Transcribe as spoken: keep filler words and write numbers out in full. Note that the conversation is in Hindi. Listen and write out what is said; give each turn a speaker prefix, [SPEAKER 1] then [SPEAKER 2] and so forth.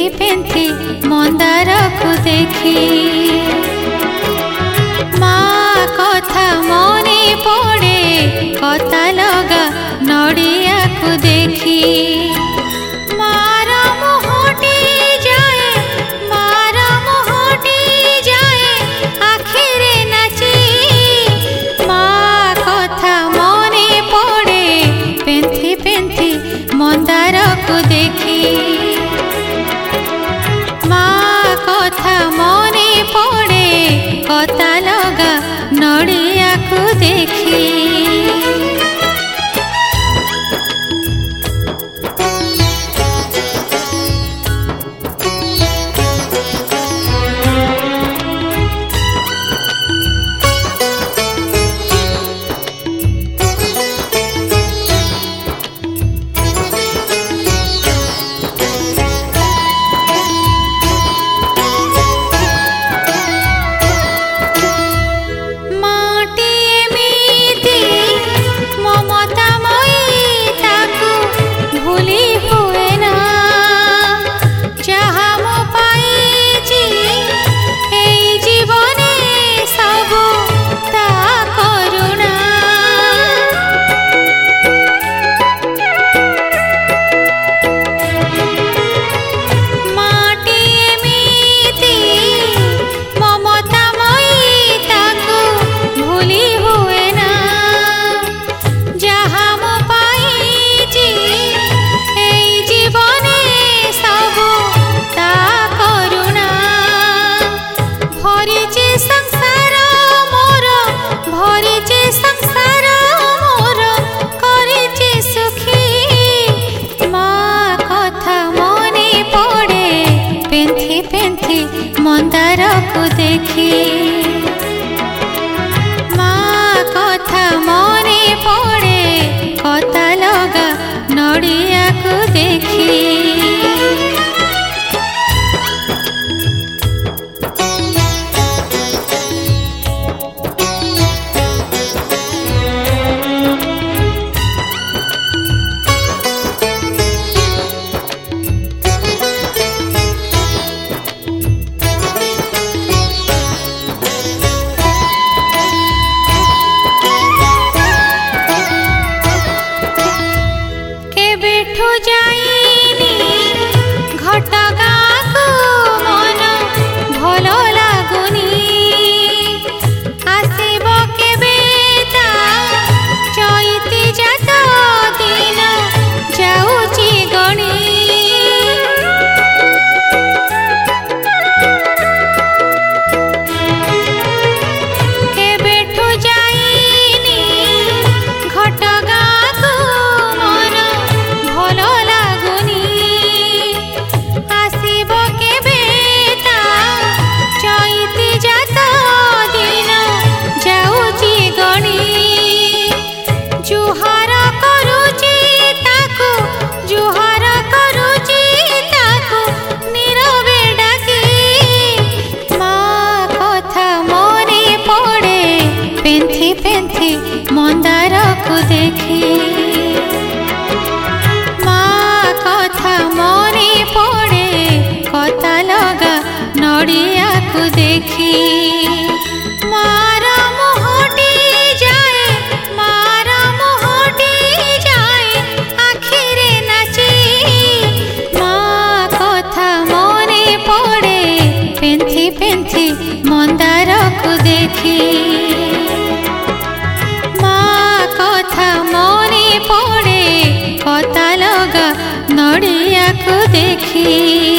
[SPEAKER 1] पेन्थि मंदार को देखी माँ कथा मने पड़े कता लगा नड़िया को देखी मार मुहटी जाए मार मुहटी जाए आखिरे नाची माँ कथा मने पड़े पेन्थि पेन्थि मंदार को देखी माँ कथा मने पड़े कता लगा नड़िया को देखी मंदार को देखी माँ कथा मने पड़े कता लगा नड़िया को देखी मंदार को देखी माँ कथा मने पड़े कता लगा नड़िया को देखी मार मुहटी जाए मार मुहटी जाए आखिरे नाची माँ कथा मने पड़े पेन्थि पेन्थि मंदार को देखी कथा मने पड़े कता लगा नड़िया को देखी।